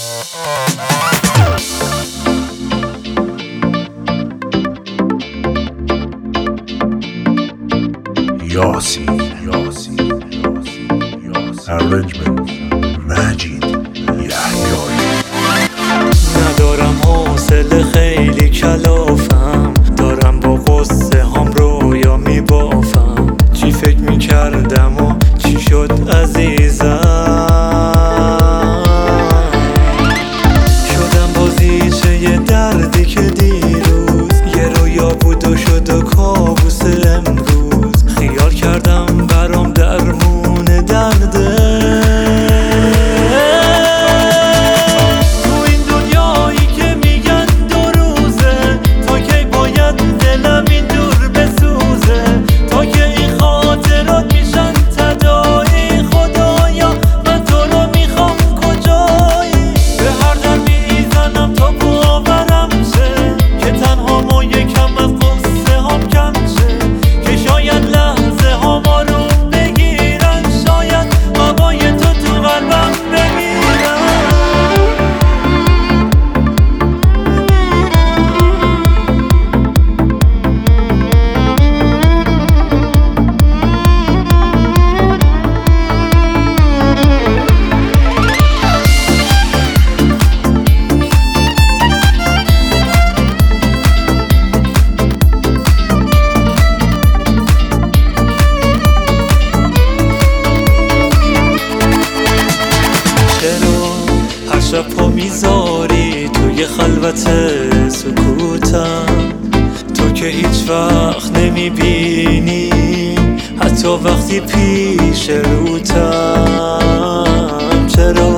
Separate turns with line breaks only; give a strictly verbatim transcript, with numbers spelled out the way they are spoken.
Yasin, Yasin, Yasin, Yasin. Arrangement مجید یحیایی.
ندارم حوصله خیلی کلافم، دارم با قصه هم رویا میبافم. چی فکر میکردم و چی شد عزیزم، شدم بازیچه یه دردی که دیروز یه رویا بود و شد و کابوس امروز. خیال کردم برام درمون درده، تو این دنیایی که میگن دو روزه، تا کی باید دلم این دور بسوزه، تا که این خاطرات میشن تداعی. خدایا من تو رو میخوام کجایی، به هر در میزنم تا باورم شه که تنها ما یکم از قصه هم کم شه، که شاید لحظه ها ما رو بگیرن، شاید هوای تو تو قلبم بمیرن. هر شب پا میذاری توی خلوت سکوتم، تو که هیچ وقت نمیبینی حتی وقتی پیش روتم. چرا